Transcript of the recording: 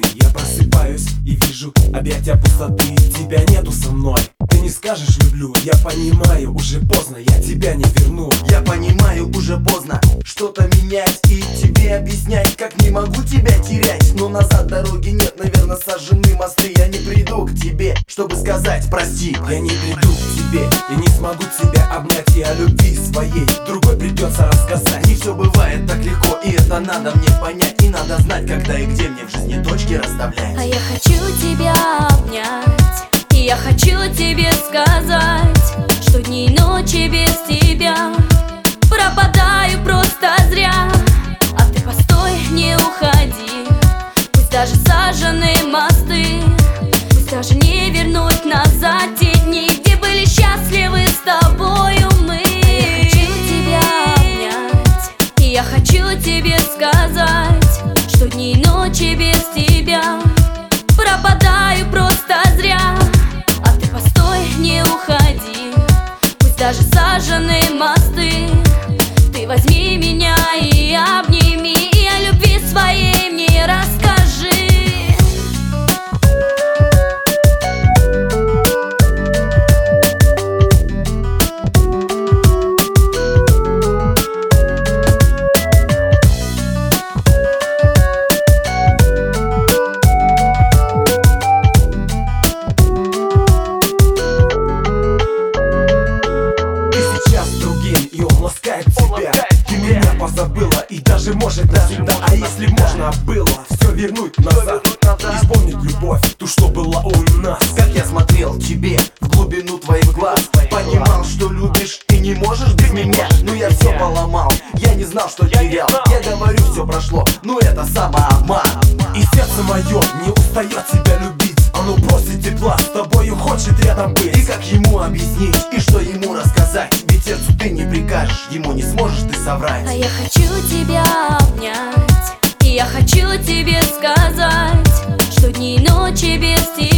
Я просыпаюсь и вижу объятия пустоты. Тебя нету со мной, ты не скажешь люблю. Я понимаю, уже поздно, я тебя не верну. Я понимаю, уже поздно что-то менять и тебе объяснять, как не могу тебя терять. Но назад дороги нет, наверное, сожжены мосты. Я не приду к тебе, чтобы сказать прости. Я не приду к тебе и не смогу тебя обнять. И о любви своей другой придется рассказать. Не все бывает так легко, и это надо мне понять. И надо знать, когда и где мне в жизни точки расставлять. А я хочу тебя обнять, и я хочу тебе сказать, что дни и ночи без тебя пропадаю просто зря. А ты постой, не уходи, пусть даже сожжены мосты, пусть даже не вернуть назад те дни, где были счастливы с тобою мы. Я хочу тебя обнять, и я хочу тебе сказать, что дни и ночи без тебя пропадаю просто зря. А ты постой, не уходи, пусть даже сожжены мосты, ты возьми меня и обними, и о любви своей мне расскажи. Ты меня позабыла и даже может навсегда. А если можно было все вернуть назад и вспомнить любовь, ту, что была у нас. Как я смотрел тебе в глубину твоих глаз, понимал, что любишь и не можешь без меня. Но я все поломал, я не знал, что терял. Я говорю, все прошло, но это самообман. И сердце мое не устает тебя любить. Оно просит тепла, с тобою хочет рядом быть. И как ему объяснить, и что ему рассказать? Ведь сердцу ты не прикажешь, ему не сможешь ты соврать. А я хочу тебя обнять, и я хочу тебе сказать, что дни и ночи без тебя